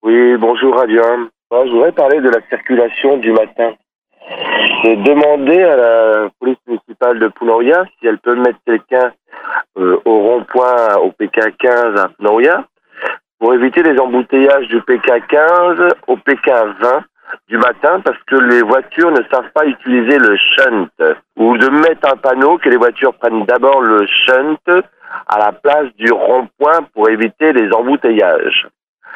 Oui, bonjour Adrien. Moi, je voudrais parler de la circulation du matin. J'ai demandé à la police municipale de Punoria si elle peut mettre quelqu'un au rond-point au PK15 à Punoria pour éviter les embouteillages du PK15 au PK20 du matin parce que les voitures ne savent pas utiliser le shunt ou de mettre un panneau que les voitures prennent d'abord le shunt à la place du rond-point pour éviter les embouteillages.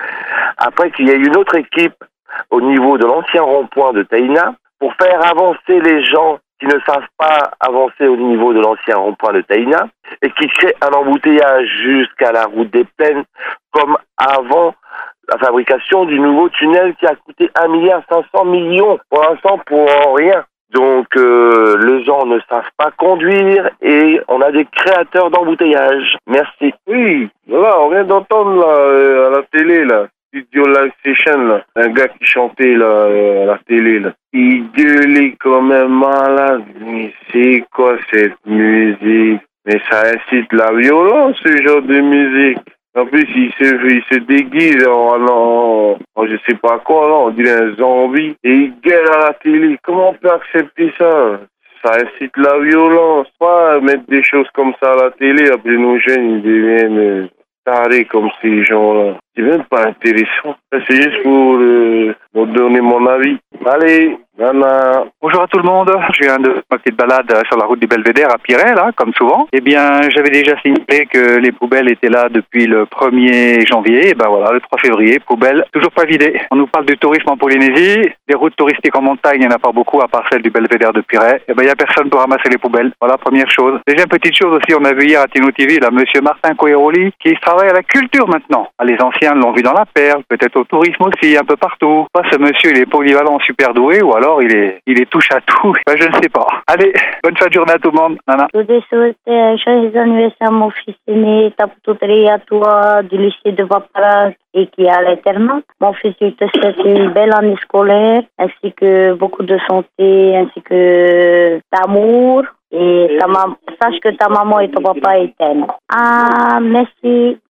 Après qu'il y ait une autre équipe au niveau de l'ancien rond-point de Taïna pour faire avancer les gens qui ne savent pas avancer au niveau de l'ancien rond-point de Taïna et qui créent un embouteillage jusqu'à la route des Plaines comme avant la fabrication du nouveau tunnel qui a coûté 1,5 milliard pour l'instant pour rien. Donc les gens ne savent pas conduire et on a des créateurs d'embouteillage. Merci. Oui, voilà, on vient d'entendre là, à la télé, là, Studio Live Station, là, un gars qui chantait là, à la télé. Là. Il gueulait comme un malade. Mais c'est quoi cette musique? Mais ça incite la violence, ce genre de musique. En plus, il se déguise en je sais pas quoi, là, on dirait un zombie. Et il gueule à la télé. Comment on peut accepter ça? Ça incite la violence. Pas mettre des choses comme ça à la télé, après nos jeunes, ils deviennent tarés comme ces gens-là. C'est même pas intéressant. C'est juste pour donner mon avis. Allez, Nana. Bonjour à tout le monde. Je viens de ma petite balade sur la route du Belvédère à Piret, là, comme souvent. Eh bien, j'avais déjà signalé que les poubelles étaient là depuis le 1er janvier. Et ben voilà, le 3 février, poubelles toujours pas vidées. On nous parle du tourisme en Polynésie. Des routes touristiques en montagne, il n'y en a pas beaucoup, à part celle du Belvédère de Piret. Eh ben, il n'y a personne pour ramasser les poubelles. Voilà, première chose. Deuxième petite chose aussi, on a vu hier à Tino TV, là, monsieur Martin Coeroli, qui travaille à la culture maintenant. Ah, les anciens l'ont vu dans la Perle, peut-être au tourisme aussi, un peu partout. Pas ce monsieur, il est polyvalent, super doué, ou alors il est touche à tout. Ben, je ne sais pas. Allez, bonne fin de journée à tout le monde. Nana. Je voudrais souhaiter joyeux anniversaire à mon fils aîné, Tapututri, à toi, du lycée de Vapara et qui est à l'internat. Mon fils, il te souhaite une belle année scolaire, ainsi que beaucoup de santé, ainsi que d'amour. Et sache que ta maman et ton papa t'aiment. Ah, merci.